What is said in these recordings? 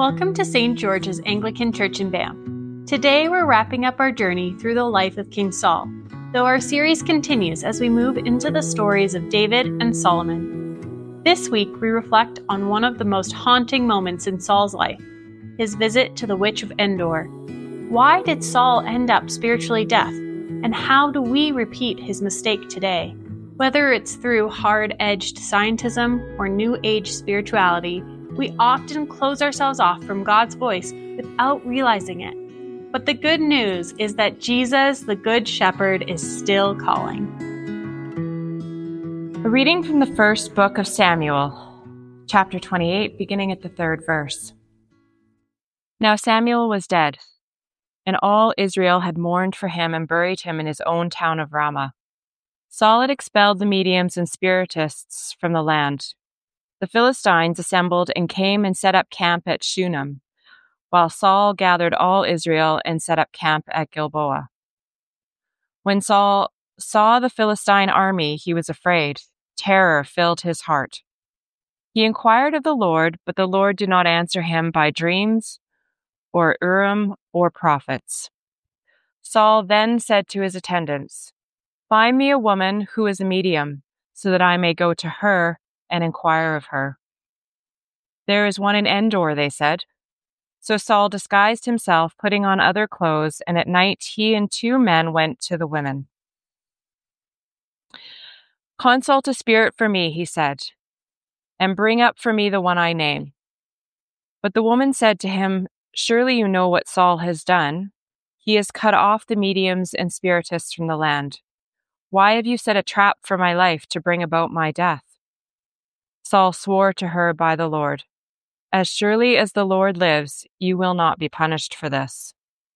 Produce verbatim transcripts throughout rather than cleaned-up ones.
Welcome to Saint George's Anglican Church in Banff. Today we're wrapping up our journey through the life of King Saul, though our series continues as we move into the stories of David and Solomon. This week we reflect on one of the most haunting moments in Saul's life, his visit to the Witch of Endor. Why did Saul end up spiritually deaf, and how do we repeat his mistake today? Whether it's through hard-edged scientism or New Age spirituality, we often close ourselves off from God's voice without realizing it. But the good news is that Jesus, the Good Shepherd, is still calling. A reading from the first book of Samuel, chapter twenty-eight, beginning at the third verse. Now Samuel was dead, and all Israel had mourned for him and buried him in his own town of Ramah. Saul had expelled the mediums and spiritists from the land. The Philistines assembled and came and set up camp at Shunem, while Saul gathered all Israel and set up camp at Gilboa. When Saul saw the Philistine army, he was afraid. Terror filled his heart. He inquired of the Lord, but the Lord did not answer him by dreams or Urim or prophets. Saul then said to his attendants, "Find me a woman who is a medium, so that I may go to her and inquire of her." "There is one in Endor," they said. So Saul disguised himself, putting on other clothes, and at night he and two men went to the women. "Consult a spirit for me," he said, "and bring up for me the one I name." But the woman said to him, "Surely you know what Saul has done. He has cut off the mediums and spiritists from the land. Why have you set a trap for my life to bring about my death?" Saul swore to her by the Lord, "As surely as the Lord lives, you will not be punished for this."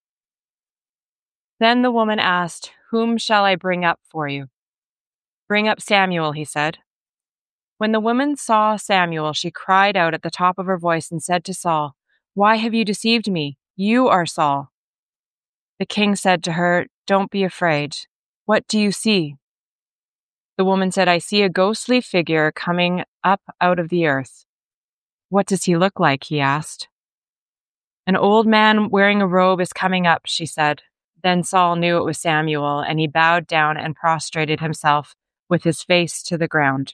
Then the woman asked, "Whom shall I bring up for you?" "Bring up Samuel," he said. When the woman saw Samuel, she cried out at the top of her voice and said to Saul, "Why have you deceived me? You are Saul." The king said to her, "Don't be afraid. What do you see?" The woman said, "I see a ghostly figure coming up out of the earth." "What does he look like?" he asked. "An old man wearing a robe is coming up," she said. Then Saul knew it was Samuel, and he bowed down and prostrated himself with his face to the ground.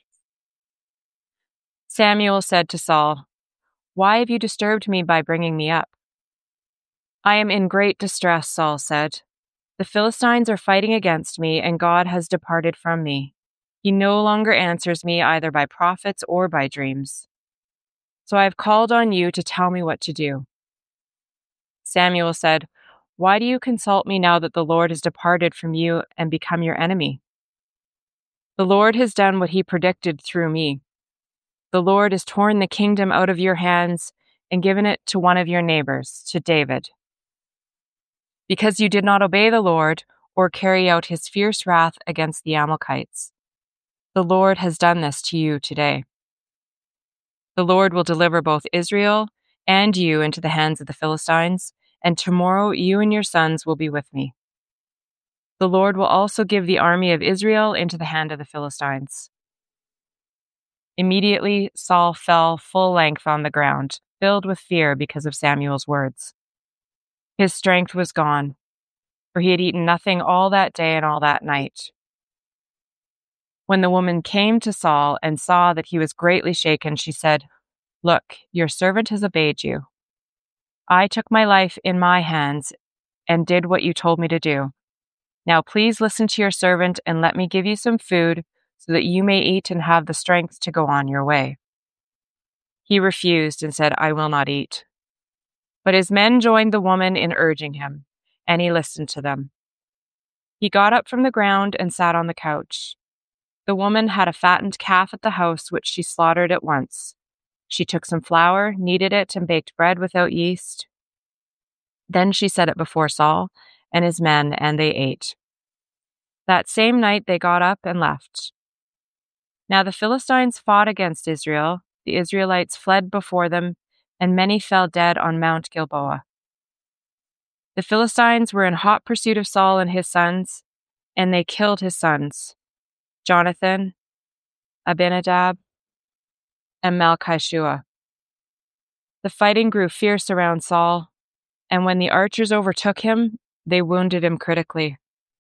Samuel said to Saul, "Why have you disturbed me by bringing me up?" "I am in great distress," Saul said. "The Philistines are fighting against me, and God has departed from me. He no longer answers me either by prophets or by dreams. So I have called on you to tell me what to do." Samuel said, "Why do you consult me now that the Lord has departed from you and become your enemy? The Lord has done what he predicted through me. The Lord has torn the kingdom out of your hands and given it to one of your neighbors, to David. Because you did not obey the Lord or carry out his fierce wrath against the Amalekites. The Lord has done this to you today. The Lord will deliver both Israel and you into the hands of the Philistines, and tomorrow you and your sons will be with me. The Lord will also give the army of Israel into the hand of the Philistines." Immediately Saul fell full length on the ground, filled with fear because of Samuel's words. His strength was gone, for he had eaten nothing all that day and all that night. When the woman came to Saul and saw that he was greatly shaken, she said, "Look, your servant has obeyed you. I took my life in my hands and did what you told me to do. Now please listen to your servant and let me give you some food so that you may eat and have the strength to go on your way." He refused and said, "I will not eat." But his men joined the woman in urging him, and he listened to them. He got up from the ground and sat on the couch. The woman had a fattened calf at the house, which she slaughtered at once. She took some flour, kneaded it, and baked bread without yeast. Then she set it before Saul and his men, and they ate. That same night they got up and left. Now the Philistines fought against Israel. The Israelites fled before them, and many fell dead on Mount Gilboa. The Philistines were in hot pursuit of Saul and his sons, and they killed his sons, Jonathan, Abinadab, and Malchishua. The fighting grew fierce around Saul, and when the archers overtook him, they wounded him critically.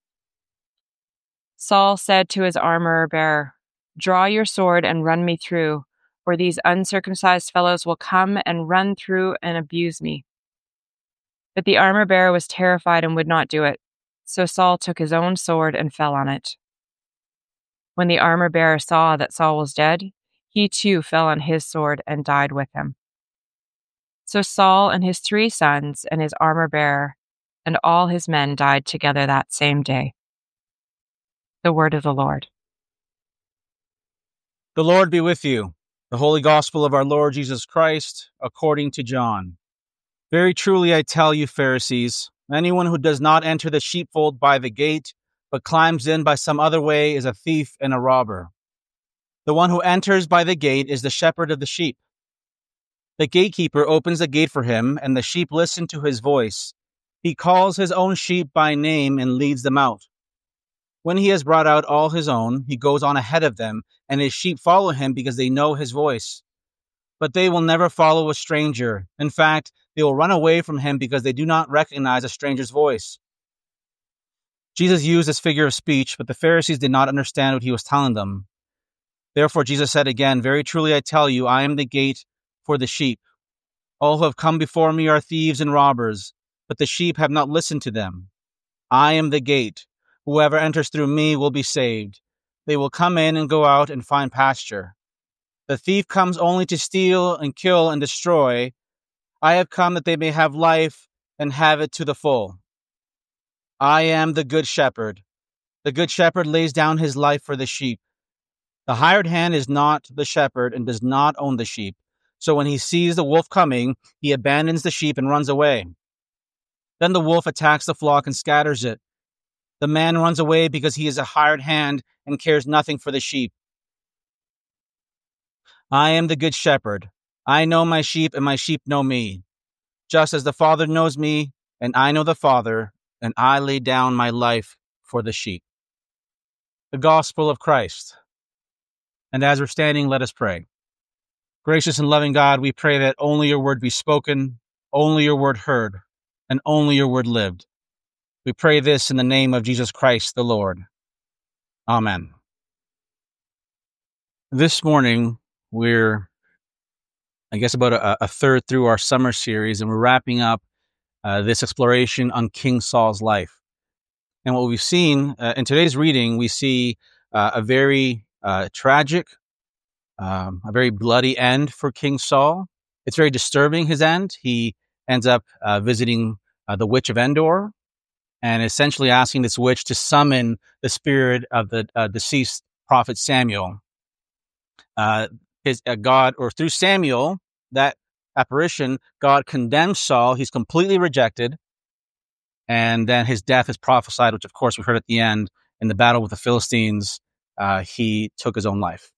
Saul said to his armor-bearer, "Draw your sword and run me through, or these uncircumcised fellows will come and run through and abuse me." But the armor-bearer was terrified and would not do it, so Saul took his own sword and fell on it. When the armor-bearer saw that Saul was dead, he too fell on his sword and died with him. So Saul and his three sons and his armor-bearer and all his men died together that same day. The word of the Lord. The Lord be with you. The Holy Gospel of our Lord Jesus Christ, according to John. Very truly I tell you, Pharisees, anyone who does not enter the sheepfold by the gate, but climbs in by some other way, is a thief and a robber. The one who enters by the gate is the shepherd of the sheep. The gatekeeper opens the gate for him, and the sheep listen to his voice. He calls his own sheep by name and leads them out. When he has brought out all his own, he goes on ahead of them, and his sheep follow him because they know his voice. But they will never follow a stranger. In fact, they will run away from him because they do not recognize a stranger's voice. Jesus used this figure of speech, but the Pharisees did not understand what he was telling them. Therefore, Jesus said again, "Very truly I tell you, I am the gate for the sheep. All who have come before me are thieves and robbers, but the sheep have not listened to them. I am the gate. Whoever enters through me will be saved. They will come in and go out and find pasture. The thief comes only to steal and kill and destroy. I have come that they may have life and have it to the full. I am the good shepherd. The good shepherd lays down his life for the sheep. The hired hand is not the shepherd and does not own the sheep. So when he sees the wolf coming, he abandons the sheep and runs away. Then the wolf attacks the flock and scatters it. The man runs away because he is a hired hand and cares nothing for the sheep. I am the good shepherd. I know my sheep, and my sheep know me. Just as the Father knows me, and I know the Father, and I lay down my life for the sheep." The Gospel of Christ. And as we're standing, let us pray. Gracious and loving God, we pray that only your word be spoken, only your word heard, and only your word lived. We pray this in the name of Jesus Christ, the Lord. Amen. This morning, we're, I guess, about a, a third through our summer series, and we're wrapping up uh, this exploration on King Saul's life. And what we've seen uh, in today's reading, we see uh, a very uh, tragic, um, a very bloody end for King Saul. It's very disturbing, his end. He ends up uh, visiting uh, the witch of Endor, and essentially asking this witch to summon the spirit of the uh, deceased prophet Samuel. Uh, his uh, God, or through Samuel, that apparition, God condemns Saul. He's completely rejected. And then his death is prophesied, which of course we heard at the end in the battle with the Philistines. Uh, he took his own life.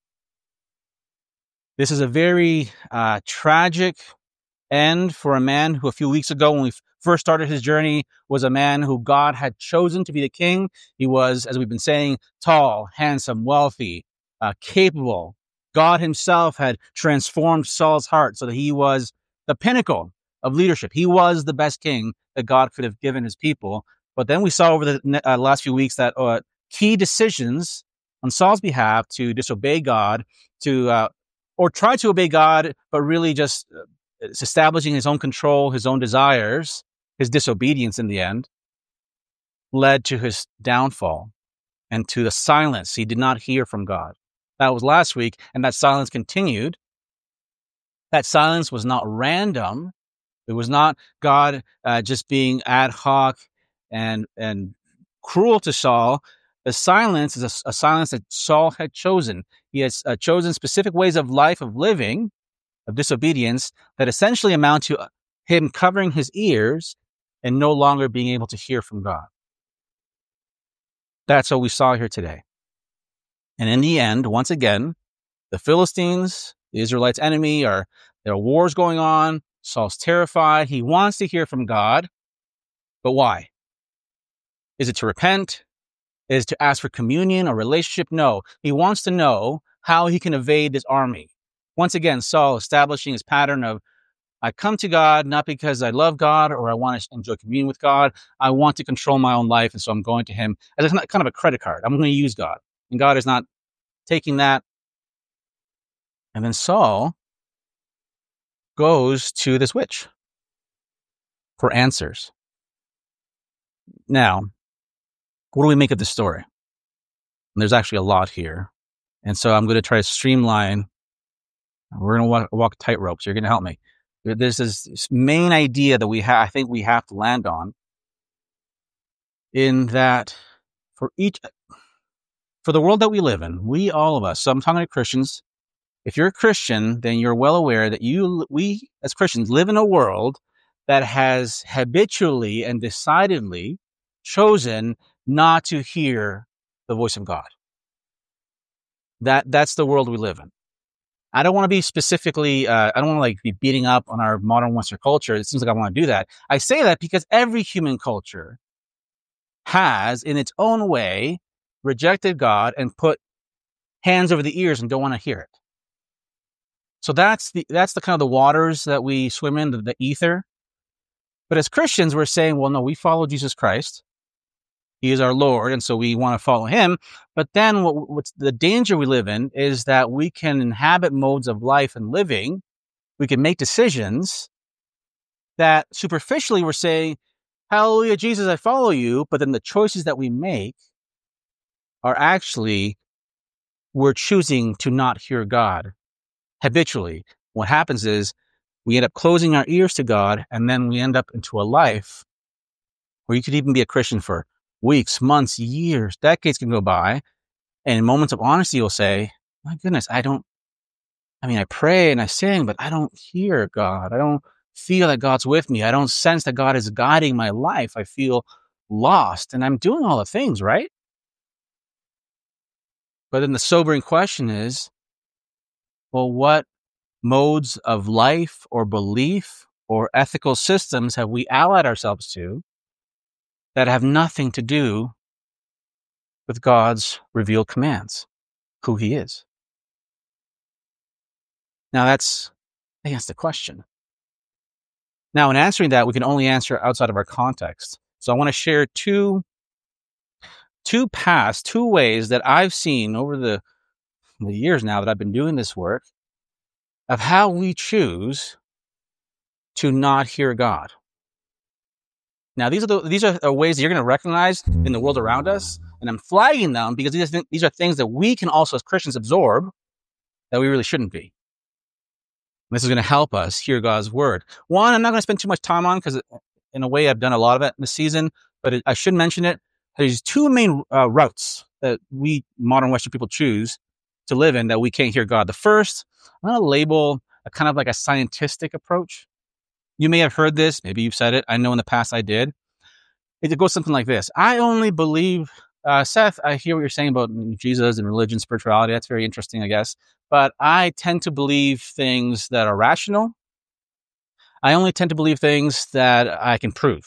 This is a very uh, tragic end for a man who a few weeks ago, when we first started his journey, was a man who God had chosen to be the king. He was, as we've been saying, tall, handsome, wealthy, uh, capable. God himself had transformed Saul's heart so that he was the pinnacle of leadership. He was the best king that God could have given his people. But then we saw over the uh, last few weeks that uh, key decisions on Saul's behalf to disobey God, to uh, or try to obey God, but really just uh, establishing his own control, his own desires, his disobedience in the end, led to his downfall and to the silence. He did not hear from God. That was last week, and that silence continued. That silence was not random. It was not God uh, just being ad hoc and and cruel to Saul. The silence is a, a silence that Saul had chosen. He has uh, chosen specific ways of life, of living, of disobedience, that essentially amount to him covering his ears and no longer being able to hear from God. That's what we saw here today. And in the end, once again, the Philistines, the Israelites' enemy, are there are wars going on. Saul's terrified. He wants to hear from God. But why? Is it to repent? Is it to ask for communion or relationship? No. He wants to know how he can evade this army. Once again, Saul establishing his pattern of, I come to God not because I love God or I want to enjoy communion with God. I want to control my own life, and so I'm going to him as a, kind of a credit card. I'm going to use God. And God is not taking that. And then Saul goes to this witch for answers. Now, what do we make of this story? And there's actually a lot here. And so I'm going to try to streamline. We're going to walk, walk tightrope, so you're going to help me. There's this, this main idea that we ha- I think we have to land on, in that for each, for the world that we live in, we, all of us, so I'm talking to Christians. If you're a Christian, then you're well aware that you, we as Christians live in a world that has habitually and decidedly chosen not to hear the voice of God. That, that's the world we live in. I don't want to be specifically, uh, I don't want to like be beating up on our modern Western culture. It seems like I want to do that. I say that because every human culture has, in its own way, rejected God and put hands over the ears and don't want to hear it. So that's the, that's the kind of the waters that we swim in, the, the ether. But as Christians, we're saying, well, no, we follow Jesus Christ. He is our Lord, and so we want to follow him. But then what, what's the danger we live in is that we can inhabit modes of life and living. We can make decisions that superficially we're saying, hallelujah, Jesus, I follow you. But then the choices that we make are actually, we're choosing to not hear God habitually. What happens is we end up closing our ears to God, and then we end up into a life where you could even be a Christian for weeks, months, years, decades can go by. And in moments of honesty, you'll say, my goodness, I don't, I mean, I pray and I sing, but I don't hear God. I don't feel that God's with me. I don't sense that God is guiding my life. I feel lost, and I'm doing all the things, right? But then the sobering question is, well, what modes of life or belief or ethical systems have we allied ourselves to that have nothing to do with God's revealed commands, who he is? Now that's, I think that's the question. Now, in answering that, we can only answer outside of our context. So I want to share two, two paths, two ways that I've seen over the, the years now that I've been doing this work of how we choose to not hear God. Now, these are the, these are ways that you're going to recognize in the world around us, and I'm flagging them because these are, th- these are things that we can also, as Christians, absorb that we really shouldn't be. And this is going to help us hear God's word. One, I'm not going to spend too much time on because, in a way, I've done a lot of it this season, but it, I should mention it. There's two main uh, routes that we modern Western people choose to live in that we can't hear God. The first, I'm going to label a kind of like a scientistic approach. You may have heard this. Maybe you've said it. I know in the past I did. It goes something like this. I only believe, uh, Seth, I hear what you're saying about Jesus and religion, spirituality. That's very interesting, I guess. But I tend to believe things that are rational. I only tend to believe things that I can prove.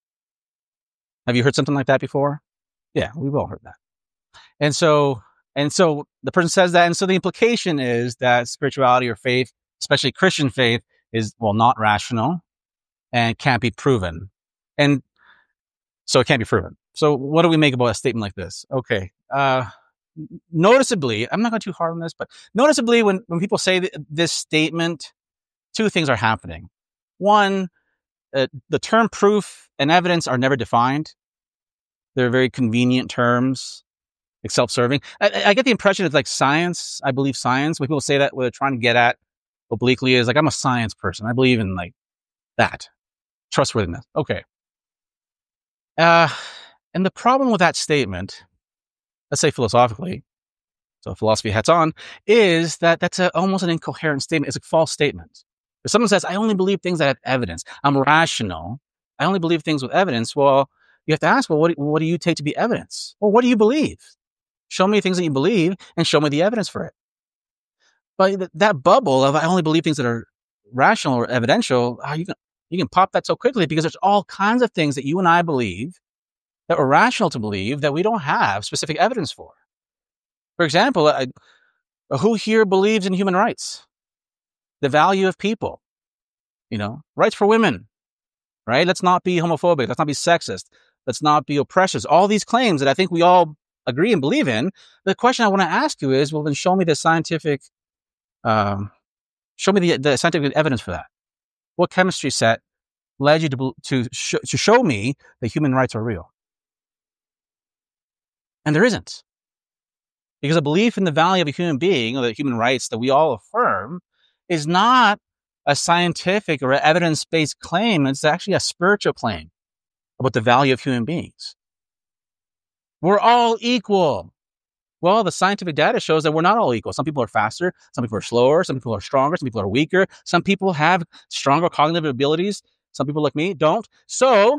Have you heard something like that before? Yeah, we've all heard that. And so, and so the person says that. And so the implication is that spirituality or faith, especially Christian faith, is, well, not rational and can't be proven. And so it can't be proven. So what do we make about a statement like this? Okay. Uh, noticeably, I'm not going too hard on this, but noticeably when, when people say th- this statement, two things are happening. One, uh, the term proof and evidence are never defined. They're very convenient terms, like self-serving. I, I get the impression it's like science. I believe science. When people say that, what they're trying to get at obliquely is like, I'm a science person. I believe in like that. Trustworthiness. Okay. Uh, and the problem with that statement, let's say philosophically, so philosophy hats on, is that that's a, almost an incoherent statement. It's a false statement. If someone says, I only believe things that have evidence, I'm rational, I only believe things with evidence, well, you have to ask, well, what, what do you take to be evidence? Well, what do you believe? Show me things that you believe and show me the evidence for it. But that bubble of I only believe things that are rational or evidential, oh, you can you can pop that so quickly because there's all kinds of things that you and I believe that are rational to believe that we don't have specific evidence for. For example, I, who here believes in human rights? The value of people? You know, rights for women, right? Let's not be homophobic. Let's not be sexist. Let's not be oppressors. All these claims that I think we all agree and believe in. The question I want to ask you is, well, then show me the scientific, um, show me the, the scientific evidence for that. What chemistry set led you to to, sh- to show me that human rights are real? And there isn't. Because a belief in the value of a human being, or the human rights that we all affirm, is not a scientific or evidence-based claim. It's actually a spiritual claim about the value of human beings. We're all equal. Well, the scientific data shows that we're not all equal. Some people are faster. Some people are slower. Some people are stronger. Some people are weaker. Some people have stronger cognitive abilities. Some people like me don't. So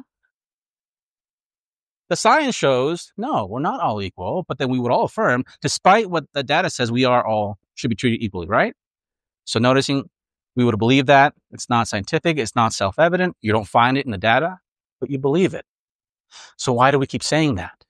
the science shows, no, we're not all equal, but then we would all affirm, despite what the data says, we are all should be treated equally, right? So noticing we would believe that. It's not scientific. It's not self-evident. You don't find it in the data, but you believe it. So why do we keep saying that?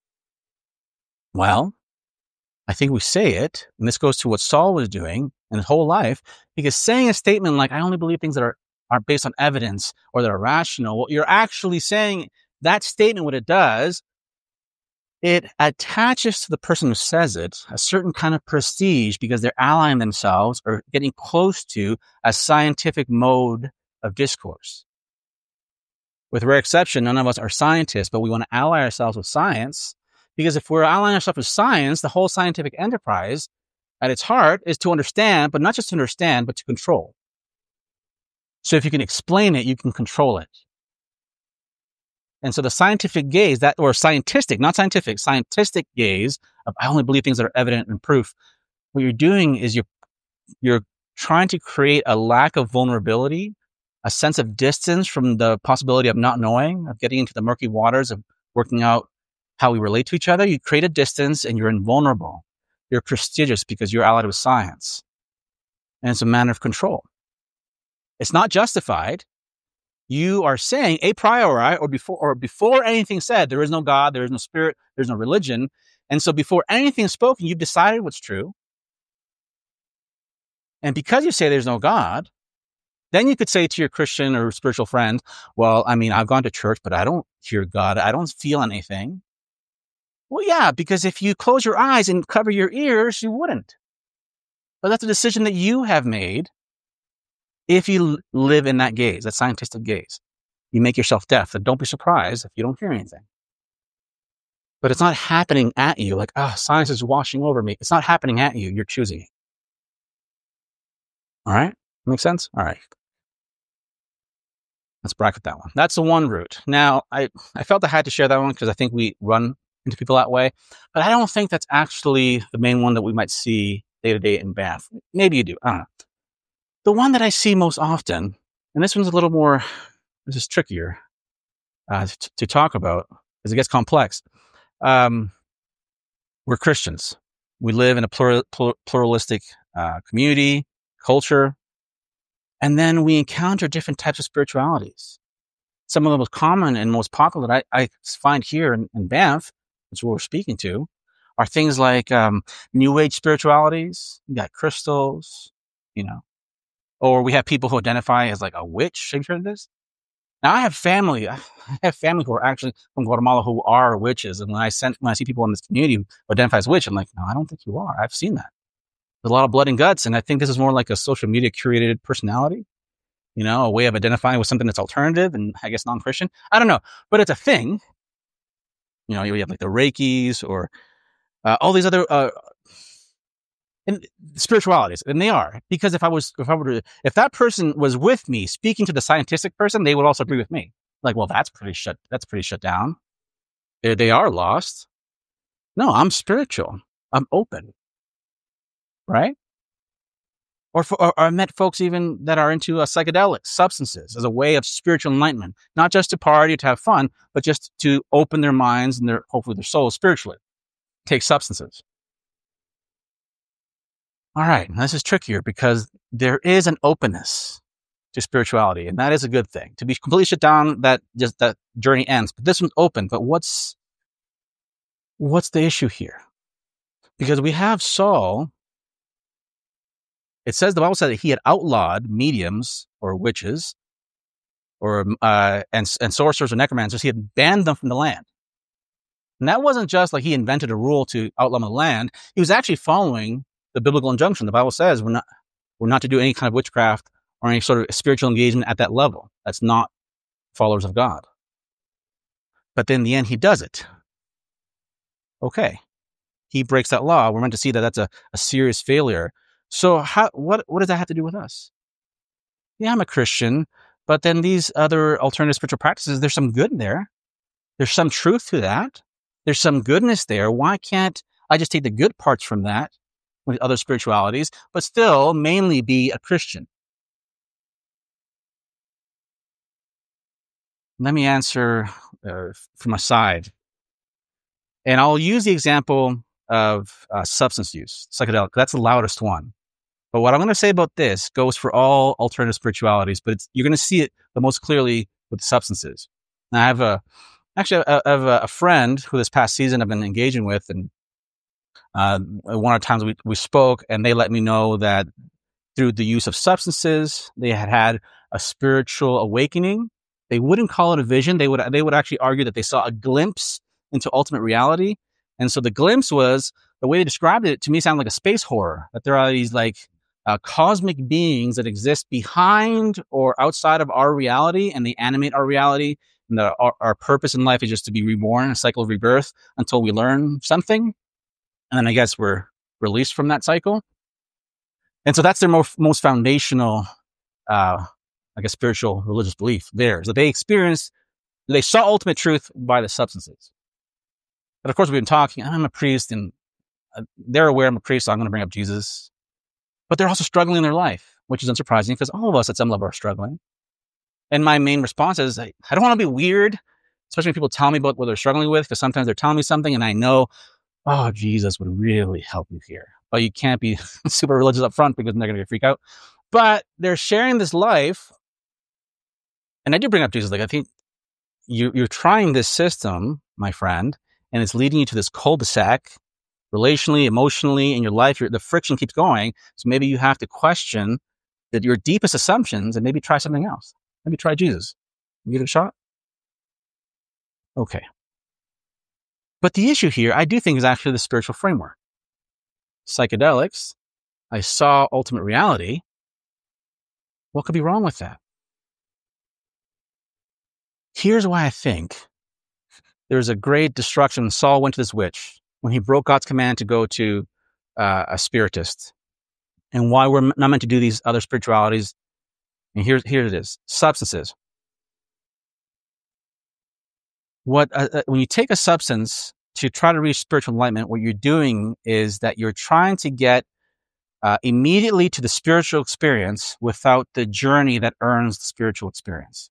Well, I think we say it, and this goes to what Saul was doing in his whole life, because saying a statement like, I only believe things that are, are based on evidence or that are rational, what you're actually saying, that statement, what it does, it attaches to the person who says it a certain kind of prestige because they're allying themselves or getting close to a scientific mode of discourse. With rare exception, none of us are scientists, but we want to ally ourselves with science, because if we're allying ourselves with science, the whole scientific enterprise at its heart is to understand, but not just to understand, but to control. So if you can explain it, you can control it. And so the scientific gaze, that or scientific, not scientific, scientific gaze of I only believe things that are evident and proof, what you're doing is you're you're trying to create a lack of vulnerability, a sense of distance from the possibility of not knowing, of getting into the murky waters of working out how we relate to each other. You create a distance and you're invulnerable. You're prestigious because you're allied with science. And it's a matter of control. It's not justified. You are saying a priori or before or before anything said, there is no God, there is no spirit, there's no religion. And so before anything is spoken, you've decided what's true. And because you say there's no God, then you could say to your Christian or spiritual friend, well, I mean, I've gone to church, but I don't hear God. I don't feel anything. Well, yeah, because if you close your eyes and cover your ears, you wouldn't. But that's a decision that you have made. If you live in that gaze, that scientific gaze, you make yourself deaf. And don't be surprised if you don't hear anything. But it's not happening at you like, oh, science is washing over me. It's not happening at you. You're choosing it. All right? Make sense? All right. Let's bracket that one. That's the one route. Now, I, I felt I had to share that one because I think we run into people that way. But I don't think that's actually the main one that we might see day to day in Banff. Maybe you do. I don't know. The one that I see most often, and this one's a little more, this is trickier uh, to, to talk about as it gets complex. Um, we're Christians. We live in a plural, pluralistic uh, community, culture, and then we encounter different types of spiritualities. Some of the most common and most popular that I, I find here in, in Banff, which is what we're speaking to, are things like um, New Age spiritualities. You got crystals, you know. Or we have people who identify as like a witch. Have you heard of this? Now I have family. I have family who are actually from Guatemala who are witches. And when I sent, when I see people in this community who identify as witch, I'm like, no, I don't think you are. I've seen that. There's a lot of blood and guts. And I think this is more like a social media curated personality, you know, a way of identifying with something that's alternative and I guess non-Christian. I don't know, but it's a thing. You know, you have like the Reikis or uh, all these other, uh, and spiritualities, and they are, because if I was, if I were to, if that person was with me speaking to the scientific person, they would also agree with me. Like, well, that's pretty shut, that's pretty shut down. They, they are lost. No, I'm spiritual. I'm open. Right? Or, for, or, or I met folks even that are into uh, psychedelics, substances as a way of spiritual enlightenment, not just to party, to have fun, but just to open their minds and their, hopefully their souls spiritually. Take substances. All right, this is trickier because there is an openness to spirituality, and that is a good thing. To be completely shut down, that just that journey ends. But this one's open. But what's what's the issue here? Because we have Saul it says, the Bible said that he had outlawed mediums or witches or uh, and, and sorcerers or necromancers. He had banned them from the land. And that wasn't just like he invented a rule to outlaw them from the land. He was actually following the biblical injunction. The Bible says we're not, we're not to do any kind of witchcraft or any sort of spiritual engagement at that level. That's not followers of God. But then in the end, he does it. Okay. He breaks that law. We're meant to see that that's a, a serious failure. So how, what, what does that have to do with us? Yeah, I'm a Christian, but then these other alternative spiritual practices, there's some good in there. There's some truth to that. There's some goodness there. Why can't I just take the good parts from that with other spiritualities, but still mainly be a Christian? Let me answer uh, from my side. And I'll use the example of uh, substance use, psychedelic. That's the loudest one. But what I'm going to say about this goes for all alternative spiritualities, but it's, you're going to see it the most clearly with substances. Now, I have a, actually, I have a, a friend who this past season I've been engaging with, and uh, one of the times we, we spoke, and they let me know that through the use of substances, they had had a spiritual awakening. They wouldn't call it a vision. They would, they would actually argue that they saw a glimpse into ultimate reality. And so the glimpse was, the way they described it to me sounded like a space horror, that there are these like uh, cosmic beings that exist behind or outside of our reality, and they animate our reality. And the, our, our purpose in life is just to be reborn, a cycle of rebirth until we learn something. And then I guess we're released from that cycle. And so that's their most, most foundational, uh, I guess, spiritual religious belief there, is that they experienced, they saw ultimate truth by the substances. But of course, we've been talking, I'm a priest, and they're aware I'm a priest, so I'm going to bring up Jesus. But they're also struggling in their life, which is unsurprising because all of us at some level are struggling. And my main response is, I don't want to be weird, especially when people tell me about what they're struggling with, because sometimes they're telling me something and I know, oh, Jesus would really help you here. But you can't be super religious up front because they're going to freak out. But they're sharing this life. And I do bring up Jesus. Like, I think you, you're trying this system, my friend, and it's leading you to this cul-de-sac, relationally, emotionally, in your life. Your, the friction keeps going. So maybe you have to question that your deepest assumptions and maybe try something else. Maybe try Jesus. Give it a shot. Okay. But the issue here, I do think, is actually the spiritual framework. Psychedelics, I saw ultimate reality. What could be wrong with that? Here's why I think there's a great destruction. Saul went to this witch when he broke God's command to go to uh, a spiritist, and why we're not meant to do these other spiritualities. And here, here it is: substances. What uh, uh, when you take a substance to try to reach spiritual enlightenment, what you're doing is that you're trying to get uh, immediately to the spiritual experience without the journey that earns the spiritual experience.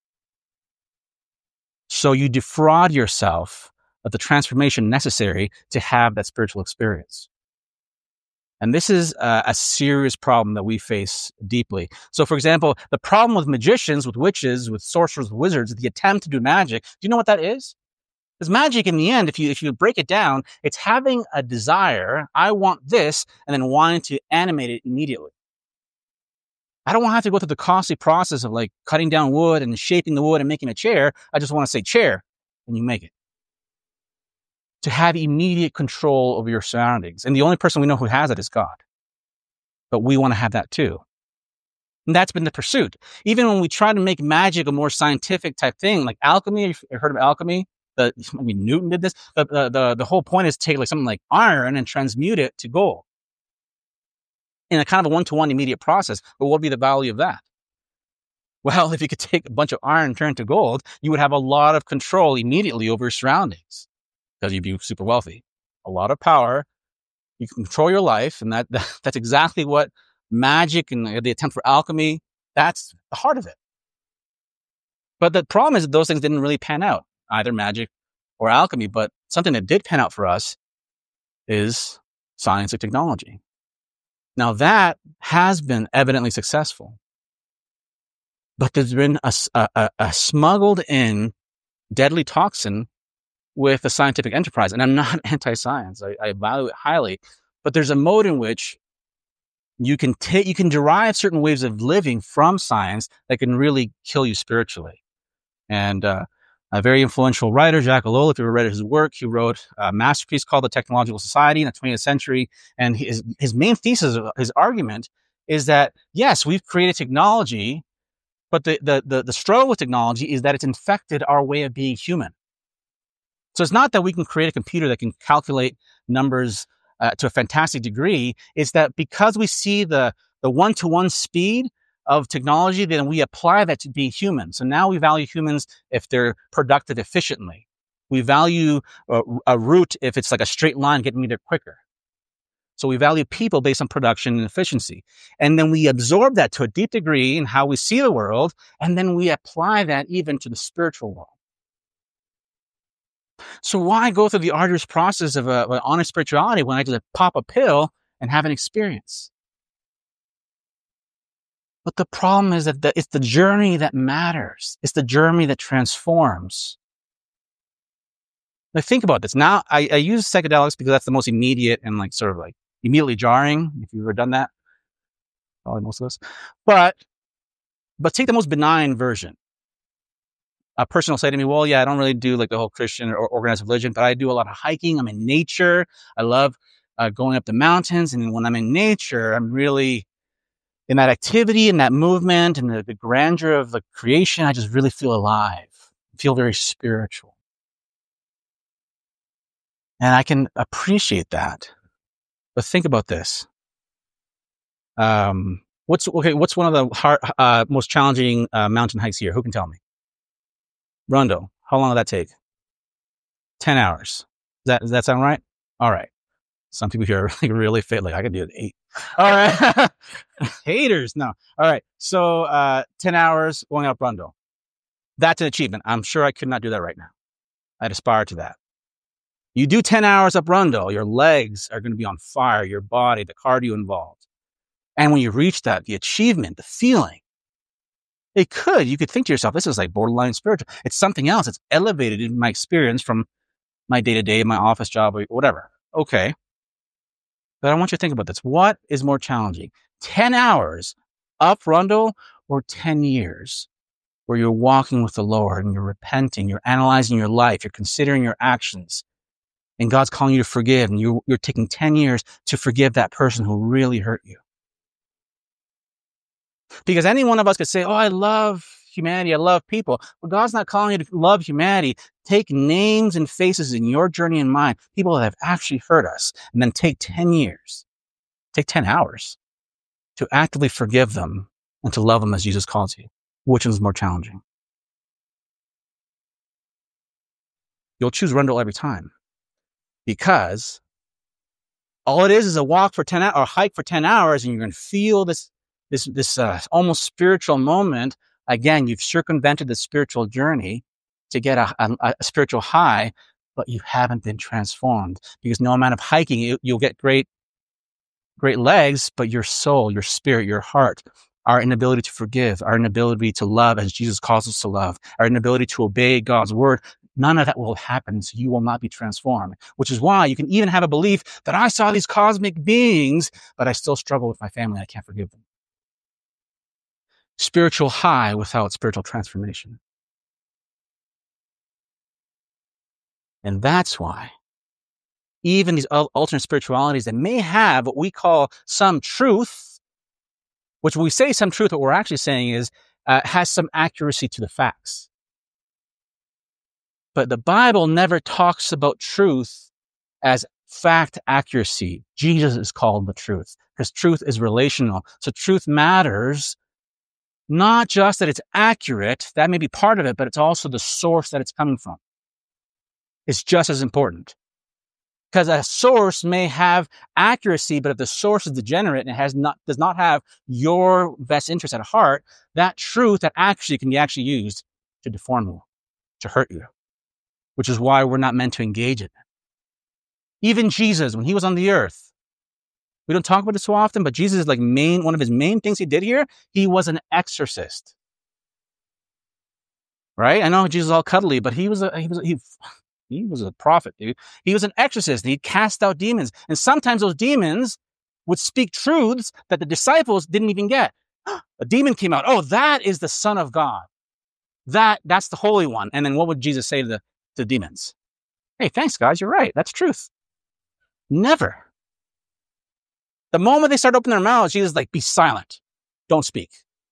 So you defraud yourself of the transformation necessary to have that spiritual experience. And this is uh, a serious problem that we face deeply. So, for example, the problem with magicians, with witches, with sorcerers, with wizards, the attempt to do magic. Do you know what that is? Because magic, in the end, if you if you break it down, it's having a desire. I want this, and then wanting to animate it immediately. I don't want to have to go through the costly process of like cutting down wood and shaping the wood and making a chair. I just want to say chair, and you make it. To have immediate control over your surroundings. And the only person we know who has it is God. But we want to have that too. And that's been the pursuit. Even when we try to make magic a more scientific type thing, like alchemy, you've heard of alchemy? The, I mean, Newton did this. The, the, the, the whole point is to take like something like iron and transmute it to gold. In a kind of a one-to-one immediate process. But what would be the value of that? Well, if you could take a bunch of iron and turn it to gold, you would have a lot of control immediately over your surroundings. Because you'd be super wealthy. A lot of power. You can control your life. And that, that that's exactly what magic and the attempt for alchemy, that's the heart of it. But the problem is that those things didn't really pan out, either magic or alchemy. But something that did pan out for us is science and technology. Now that has been evidently successful. But there's been a, a, a smuggled in deadly toxin with the scientific enterprise. And I'm not anti-science. I, I value it highly. But there's a mode in which You can take, you can derive certain ways of living from science that can really kill you spiritually. And uh, a very influential writer, Jacques Ellul, if you ever read his work, he wrote a masterpiece called The Technological Society in the twentieth century. And his, his main thesis, his argument is that, yes, we've created technology, but the, the, the, the struggle with technology is that it's infected our way of being human. So it's not that we can create a computer that can calculate numbers uh, to a fantastic degree. It's that because we see the, the one-to-one speed of technology, then we apply that to being human. So now we value humans if they're productive efficiently. We value a, a route if it's like a straight line getting me there quicker. So we value people based on production and efficiency. And then we absorb that to a deep degree in how we see the world, and then we apply that even to the spiritual world. So why go through the arduous process of, a, of an honest spirituality when I just pop a pill and have an experience? But the problem is that the, it's the journey that matters. It's the journey that transforms. Now think about this. Now I, I use psychedelics because that's the most immediate and like sort of like immediately jarring. If you've ever done that, probably most of us. But but take the most benign version. A person will say to me, well, yeah, I don't really do like the whole Christian or organized religion, but I do a lot of hiking. I'm in nature. I love uh, going up the mountains. And when I'm in nature, I'm really in that activity and that movement and the, the grandeur of the creation. I just really feel alive, feel very spiritual. And I can appreciate that. But think about this. Um, what's, okay, what's one of the hard, uh, most challenging uh, mountain hikes here? Who can tell me? Rondo. How long did that take? ten hours. Does that, does that sound right? All right. Some people here are like really fit. Like I could do it eight. All right. Haters. No. All right. So, uh, ten hours going up Rondo. That's an achievement. I'm sure I could not do that right now. I'd aspire to that. You do ten hours up Rondo, your legs are going to be on fire, your body, the cardio involved. And when you reach that, the achievement, the feeling, it could, you could think to yourself, this is like borderline spiritual. It's something else. It's elevated in my experience from my day-to-day, my office job, or whatever. Okay. But I want you to think about this. What is more challenging? ten hours up Rondo or ten years where you're walking with the Lord and you're repenting, you're analyzing your life, you're considering your actions, and God's calling you to forgive, and you're, you're taking ten years to forgive that person who really hurt you. Because any one of us could say, oh, I love humanity, I love people. But God's not calling you to love humanity. Take names and faces in your journey and mine, people that have actually hurt us, and then take ten years, take ten hours to actively forgive them and to love them as Jesus calls you. Which is more challenging? You'll choose Rondo every time, because all it is is a walk for ten hours or a hike for ten hours, and you're going to feel this this this uh, almost spiritual moment. Again, you've circumvented the spiritual journey to get a, a, a spiritual high, but you haven't been transformed, because no amount of hiking, you, you'll get great great legs, but your soul, your spirit, your heart, our inability to forgive, our inability to love as Jesus calls us to love, our inability to obey God's word, none of that will happen, so you will not be transformed. Which is why you can even have a belief that I saw these cosmic beings, but I still struggle with my family. I can't forgive them. Spiritual high without spiritual transformation. And that's why even these alternate spiritualities that may have what we call some truth, which when we say some truth, what we're actually saying is uh, has some accuracy to the facts. But the Bible never talks about truth as fact accuracy. Jesus is called the truth, because truth is relational. So truth matters, not just that it's accurate, that may be part of it, but it's also the source that it's coming from. It's just as important. Because a source may have accuracy, but if the source is degenerate and it has not, does not have your best interest at heart, that truth, that actually can be actually used to deform you, to hurt you, which is why we're not meant to engage in it. Even Jesus, when he was on the earth, we don't talk about it so often, but Jesus is like main, one of his main things he did here, he was an exorcist. Right? I know Jesus is all cuddly, but he was a, he was, a, he, He was a prophet, dude. He was an exorcist, and he cast out demons. And sometimes those demons would speak truths that the disciples didn't even get. A demon came out. Oh, that is the Son of God. That, that's the Holy One. And then what would Jesus say to the, to the demons? Hey, thanks, guys. You're right. That's truth. Never. The moment they start opening their mouths, Jesus is like, be silent. Don't speak.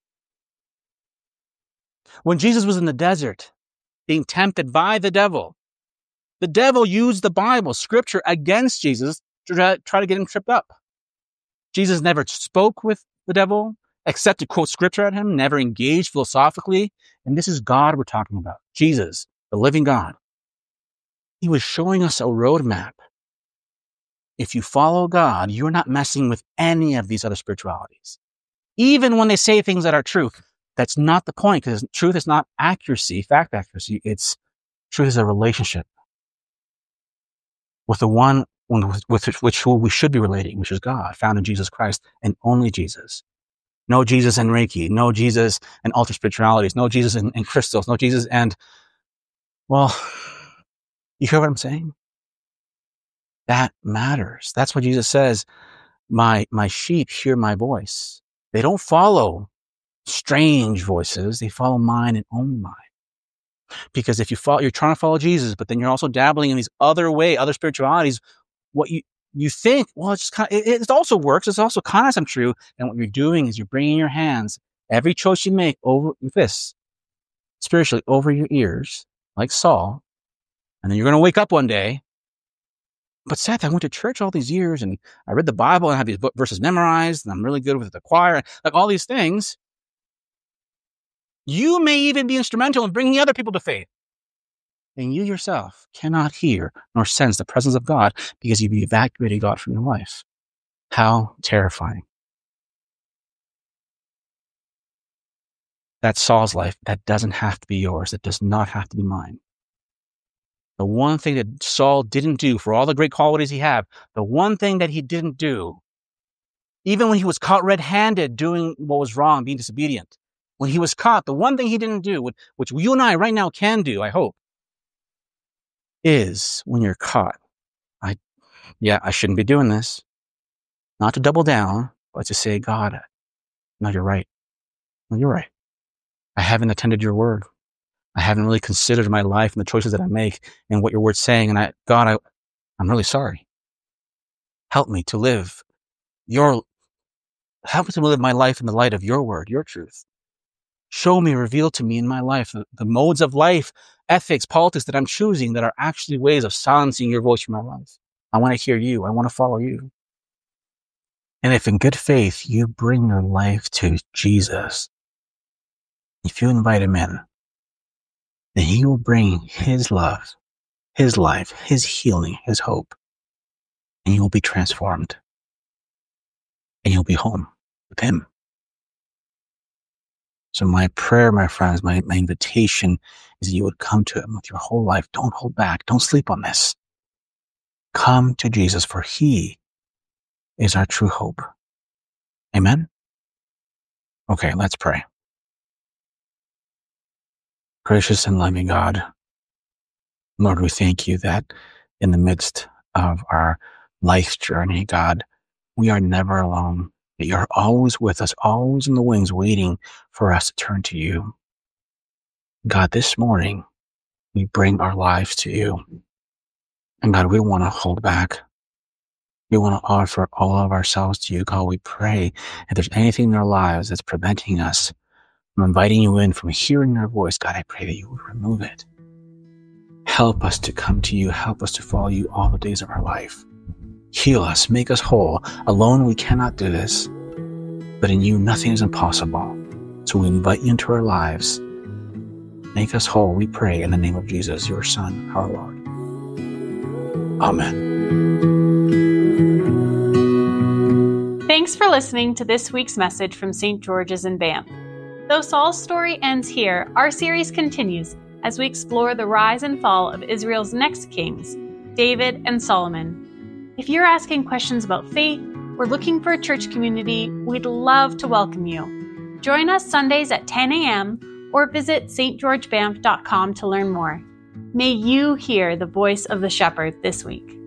When Jesus was in the desert, being tempted by the devil, the devil used the Bible, scripture, against Jesus to try, try to get him tripped up. Jesus never spoke with the devil, except to quote scripture at him, never engaged philosophically. And this is God we're talking about. Jesus, the living God. He was showing us a roadmap. If you follow God, you're not messing with any of these other spiritualities. Even when they say things that are true, that's not the point, because truth is not accuracy, fact accuracy. It's truth is a relationship with the one with, with which we should be relating, which is God, found in Jesus Christ and only Jesus. No Jesus and Reiki, no Jesus and alter spiritualities, no Jesus and, and crystals, no Jesus and, well, you hear what I'm saying? That matters. That's what Jesus says. My, my sheep hear my voice. They don't follow strange voices. They follow mine and only mine. Because if you follow, you're trying to follow Jesus, but then you're also dabbling in these other way, other spiritualities, what you, you think, well, it's just kind of, it, it also works. It's also kind of some true. And what you're doing is you're bringing your hands, every choice you make over this, spiritually over your ears, like Saul. And then you're going to wake up one day. But Seth, I went to church all these years and I read the Bible and I have these verses memorized and I'm really good with the choir, like all these things. You may even be instrumental in bringing other people to faith. And you yourself cannot hear nor sense the presence of God because you've evacuated God from your life. How terrifying. That's Saul's life. That doesn't have to be yours. It does not have to be mine. The one thing that Saul didn't do, for all the great qualities he had, the one thing that he didn't do, even when he was caught red-handed doing what was wrong, being disobedient, when he was caught, the one thing he didn't do, which you and I right now can do, I hope, is when you're caught, I, yeah, I shouldn't be doing this. Not to double down, but to say, God, no, you're right. No, you're right. I haven't attended your word. I haven't really considered my life and the choices that I make and what your word's saying. And I, God, I, I'm really sorry. Help me to live your, help me to live my life in the light of your word, your truth. Show me, reveal to me in my life the, the modes of life, ethics, politics that I'm choosing that are actually ways of silencing your voice in my life. I want to hear you. I want to follow you. And if in good faith you bring your life to Jesus, if you invite him in, then he will bring his love, his life, his healing, his hope, and you will be transformed. And you'll be home with him. So my prayer, my friends, my, my invitation is that you would come to him with your whole life. Don't hold back. Don't sleep on this. Come to Jesus, for he is our true hope. Amen? Okay, let's pray. Gracious and loving God, Lord, we thank you that in the midst of our life journey, God, we are never alone, that you're always with us, always in the wings, waiting for us to turn to you. God, this morning, we bring our lives to you. And God, we don't want to hold back. We want to offer all of ourselves to you. God, we pray if there's anything in our lives that's preventing us from inviting you in, from hearing your voice, God, I pray that you will remove it. Help us to come to you. Help us to follow you all the days of our life. Heal us. Make us whole. Alone, we cannot do this. But in you, nothing is impossible. So we invite you into our lives. Make us whole, we pray, in the name of Jesus, your Son, our Lord. Amen. Thanks for listening to this week's message from Saint George's in Banff. Though Saul's story ends here, our series continues as we explore the rise and fall of Israel's next kings, David and Solomon. If you're asking questions about faith or looking for a church community, we'd love to welcome you. Join us Sundays at ten a.m. or visit s t george banff dot com to learn more. May you hear the voice of the shepherd this week.